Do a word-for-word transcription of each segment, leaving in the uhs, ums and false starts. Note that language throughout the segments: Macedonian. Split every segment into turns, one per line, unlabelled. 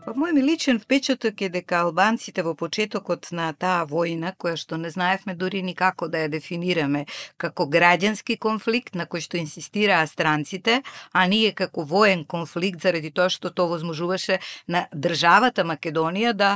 Па мој ми личен впечаток е дека албанците во почетокот на таа војна, која што не знаевме дури никако да ја дефинираме како граѓански конфликт на кој што инсистираа странците, а ние како воен конфликт заради тоа што тоа возможуваше на државата Македонија да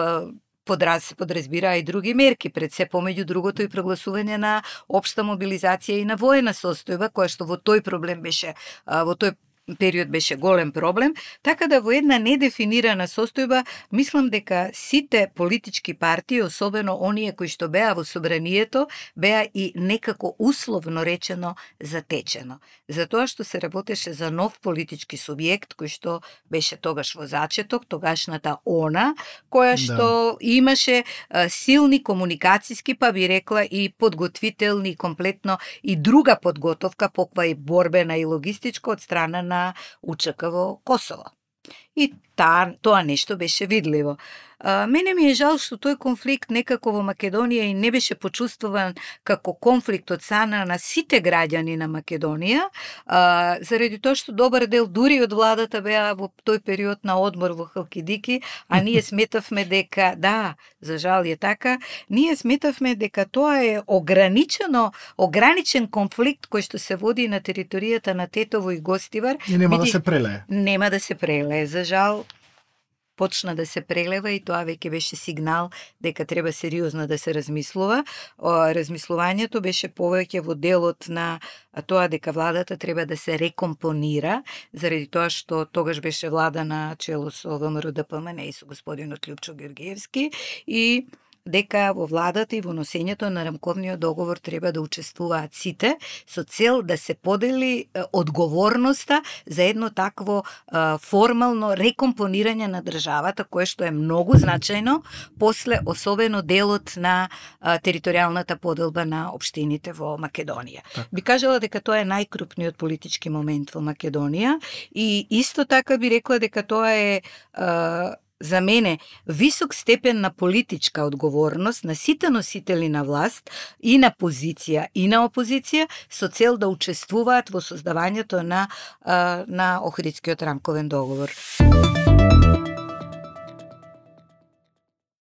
подраз, подразбираа и други мерки, пред се помеѓу другото и прогласување на општа мобилизација и на воена состојба, која што во тој проблем беше, во тој период беше голем проблем, така да во една недефинирана состојба, мислам дека сите политички партии, особено оние кои што беа во собранието, беа и некако условно речено затечено. Затоа што се работеше за нов политички субјект, кој што беше тогаш во зачеток, тогашната ОНА, која што да. имаше а, силни комуникацијски, па би рекла и подготвителни, комплетно и друга подготовка, поква и борбена и логистичка од страна на УЧК во Косово. И та, тоа нешто беше видливо. А, мене ми е жал што тој конфликт некако во Македонија и не беше почувствуван како конфликт од страна на сите граѓани на Македонија, а, заради тоа што добар дел дури од владата беа во тој период на одмор во Халкидики, а ние сметавме дека, да, за жал е така, ние сметавме дека тоа е ограничено, ограничен конфликт кој што се води на територијата на Тетово и Гостивар.
И нема биди, да се прелее.
Нема да се прелее, за жал. Почна да се прелева и тоа веќе беше сигнал дека треба сериозно да се размислува. Размислувањето беше повеќе во делот на тоа дека владата треба да се рекомпонира, заради тоа што тогаш беше влада на чело со ВМРО Д П М Н и со господинот Љупчо Георгиевски и дека во владата и во носењето на рамковниот договор треба да учествуваат сите со цел да се подели е, одговорноста за едно такво е, формално рекомпонирање на државата, кое што е многу значајно после особено делот на е, територијалната поделба на општините во Македонија. Так. Би кажала дека тоа е најкрупниот политички момент во Македонија и исто така би рекла дека тоа е, е за мене висок степен на политичка одговорност на сите носители на власт и на позиција и на опозиција со цел да учествуваат во создавањето на, на Охридскиот рамковен договор.